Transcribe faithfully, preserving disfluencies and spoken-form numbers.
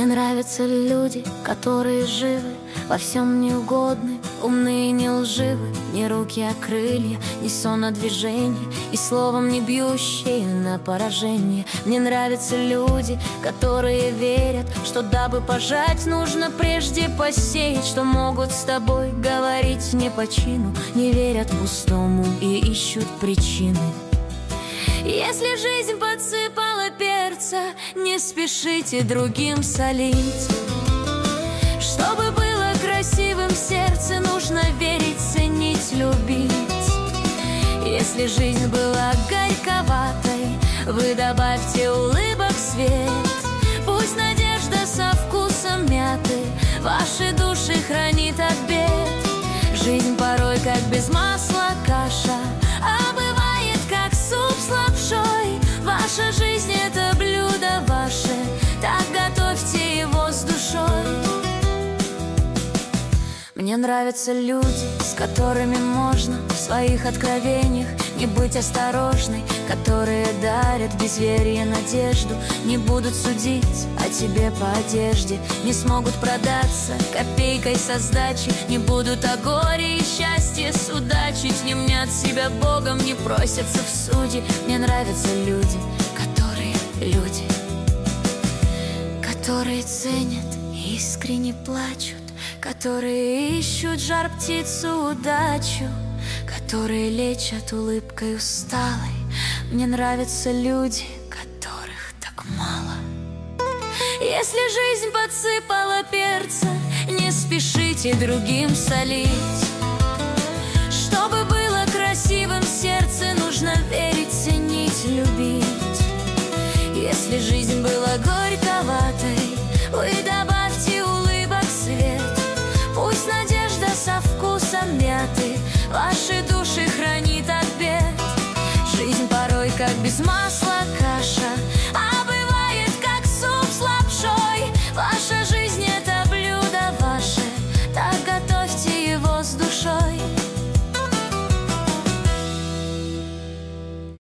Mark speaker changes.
Speaker 1: нравятся люди, которые живы, во всем не угодны, умные, не лживы. Ни руки, а крылья, ни сон, а движение, и словом не бьющие на поражение. Мне нравятся люди, которые верят, что дабы пожать, нужно прежде посеять, что могут с тобой говорить не по чину, не верят пустому и ищут причины. Если жизнь подсыпала перца, не спешите другим солить. Чтобы было красивым сердце, нужно верить, ценить, любить. Если жизнь была горьковатой, вы добавьте улыбок свет. Пусть надежда со вкусом мяты ваши души хранит от бед. Жизнь порой как без масла каша, а бывает как суп с лапшой. Ваша жизнь — это блюдо ваше, так готовьте его с душой. Мне нравятся люди, с которыми можно в своих откровениях не быть осторожной, которые дарят безверие надежду, не будут судить о тебе по одежде, не смогут продаться копейкой со сдачи, не будут о горе и счастье судачить, не мнят себя Богом, не просятся в суде. Мне нравятся люди, которые люди, которые ценят и искренне плачут, которые ищут жар-птицу удачу, которые лечат улыбкой усталой. Мне нравятся люди, которых так мало. Если жизнь подсыпала перца, не спешите другим солить. Чтобы было красивым сердце, нужно верить, ценить, любить. Если жизнь была горьковатой, вы добавьте улыбок свет. Пусть надежда со вкусом мяты ваши души хранит от бед. Жизнь порой как без масла